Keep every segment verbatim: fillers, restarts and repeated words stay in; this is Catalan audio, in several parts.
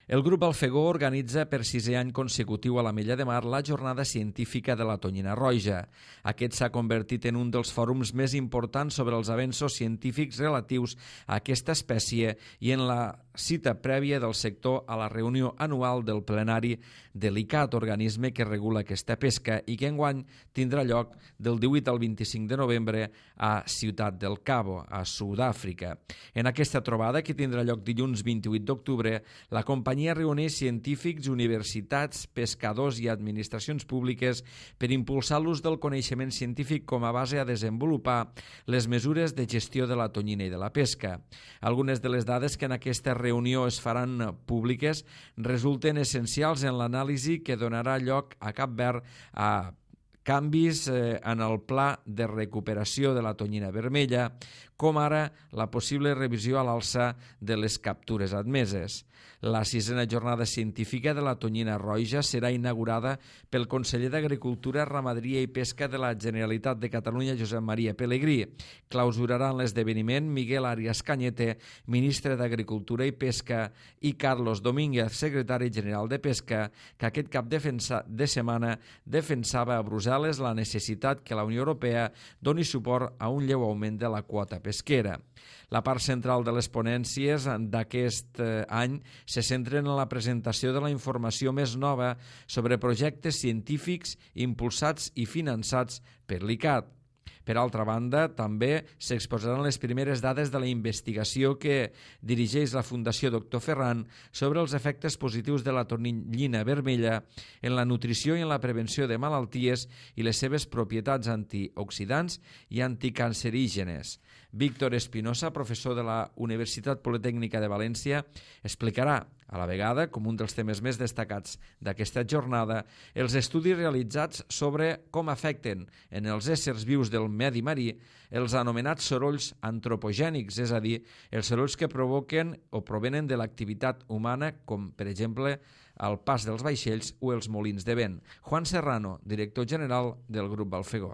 El grup Alfegó organitza per sisè any consecutiu a l'Ametlla de Mar la Jornada Científica de la Tonyina Roja. Aquest s'ha convertit en un dels fòrums més importants sobre els avenços científics relatius a aquesta espècie i en la cita prèvia del sector a la reunió anual del plenari de l'I C A T, organisme que regula aquesta pesca i que enguany tindrà lloc del divuit al vint-i-cinc de novembre a Ciutat del Cabo, a Sud-àfrica. En aquesta trobada, que tindrà lloc dilluns vint-i-vuit d'octubre, la companyia reuneix científics, universitats, pescadors i administracions públiques per impulsar l'ús del coneixement científic com a base a desenvolupar les mesures de gestió de la tonyina i de la pesca. Algunes de les dades que en aquesta reunió es faran públiques resulten essencials en l'anàlisi que donarà lloc a Cap Verd a canvis en el pla de recuperació de la tonyina vermella, com ara la possible revisió a l'alça de les captures admeses. La sisena jornada científica de la tonyina roja serà inaugurada pel conseller d'Agricultura, Ramaderia i Pesca de la Generalitat de Catalunya, Josep Maria Pelegrí. Clausuraran l'esdeveniment Miguel Arias Cañete, ministre d'Agricultura i Pesca, i Carlos Domínguez, secretari general de Pesca, que aquest cap de setmana defensava a Brussel·les la necessitat que la Unió Europea doni suport a un lleu augment de la quota pesquera. La part central de les ponències d'aquest any se centren en la presentació de la informació més nova sobre projectes científics impulsats i finançats per l'I C A T. Per altra banda, també s'exposaran les primeres dades de la investigació que dirigeix la Fundació Doctor Ferran sobre els efectes positius de la tonyina vermella en la nutrició i en la prevenció de malalties i les seves propietats antioxidants i anticancerígenes. Víctor Espinosa, professor de la Universitat Politècnica de València, explicarà a la vegada, com un dels temes més destacats d'aquesta jornada, els estudis realitzats sobre com afecten en els éssers vius del medi marí els anomenats sorolls antropogènics, és a dir, els sorolls que provoquen o provenen de l'activitat humana, com per exemple el pas dels vaixells o els molins de vent. Juan Serrano, director general del Grup Alfegó.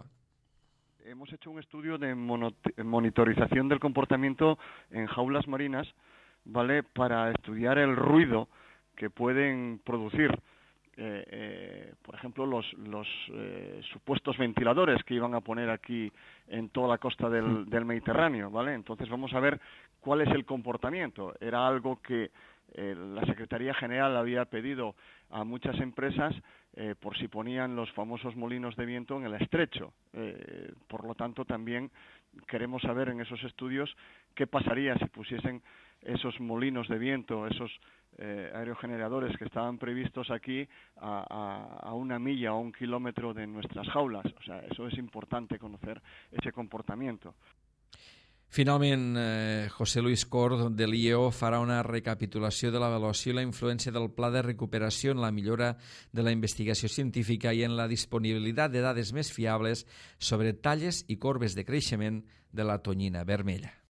Hemos hecho un estudio de monitorización del comportamiento en jaulas marinas, ¿vale?, para estudiar el ruido que pueden producir, eh, eh, por ejemplo, los, los eh, supuestos ventiladores que iban a poner aquí en toda la costa del, del Mediterráneo, ¿vale? Entonces vamos a ver cuál es el comportamiento. Era algo que eh, la Secretaría General había pedido a muchas empresas eh, por si ponían los famosos molinos de viento en el estrecho. Eh, por lo tanto, también queremos saber en esos estudios qué pasaría si pusiesen esos molinos de viento, esos eh, aerogeneradores que estaban previstos aquí a, a, a una milla o un kilómetro de nuestras jaulas. O sea, eso es importante conocer ese comportamiento. Finalment, eh, José Luis Cor de l'I E O farà una recapitulació de l'avaluació i la influència del pla de recuperació en la millora de la investigació científica i en la disponibilitat de dades més fiables sobre talles i corbes de creixement de la tonyina vermella.